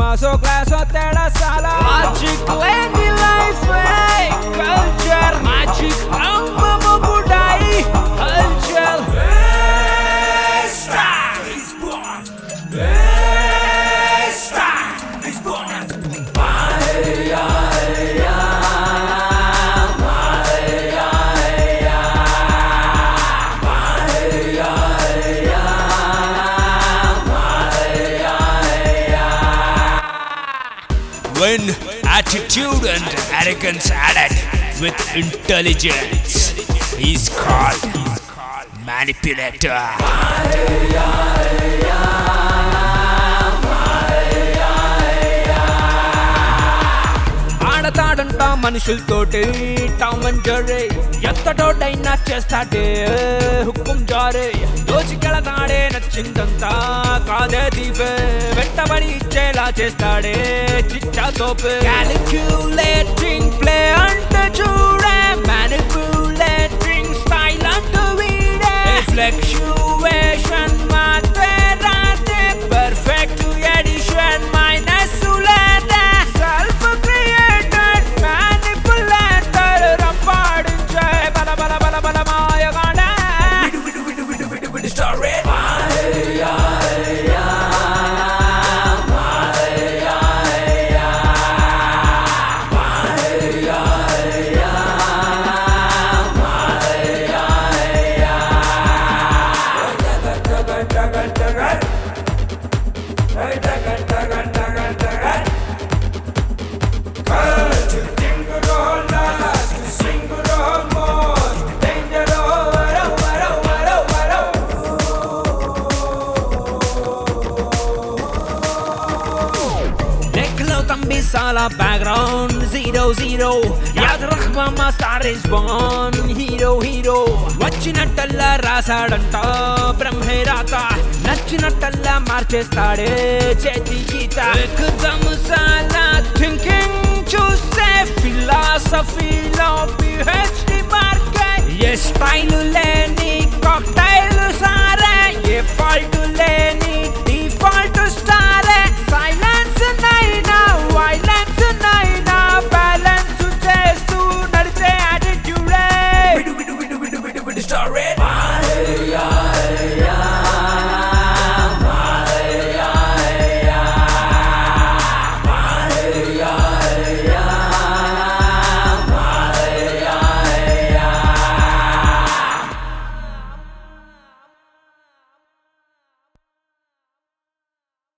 మాసో క్లాసో తేడా సాలా లాజిక్ లేని లైఫ్ కల్చర్ మ్యాజిక్ అమ్మమ్మ బుడాయి culture When attitude and arrogance added with intelligence is called manipulator. ఆడతాడంట మనుషులతోటి టామ్ అండ్ జెర్రీ ఎంతటోటైనా చేస్తాడే హుక్కుం జారే దోచికెళతాడే నచ్చిందంతా కాదే దీపే వెంటబడి ఇచ్చేలా చేస్తాడే చిచ్చా తోపే క్యాలిక్యులేటింగ్ ప్లే అంటే చూడే మ్యానిపులేటింగ్ స్టైల్ అంటూ వీడే ఫ్లక్చువేషన్ మాత్రే రాతే పర్ఫెక్ట్ ఎడిషన్ మైనస్ లేదే సెల్ఫ్ క్రియేటెడ్ మ్యానిపులేటర్ రంపాడించే బల బల బల బల మాయగాడే స్టార్ రేట్ Sala background 0-0 याद रखवा మా star is born hero hero వచ్చినట్టల్లా రాసాడంట బ్రహ్మే రాత నచ్చినట్టల్లా మార్చేస్తాడే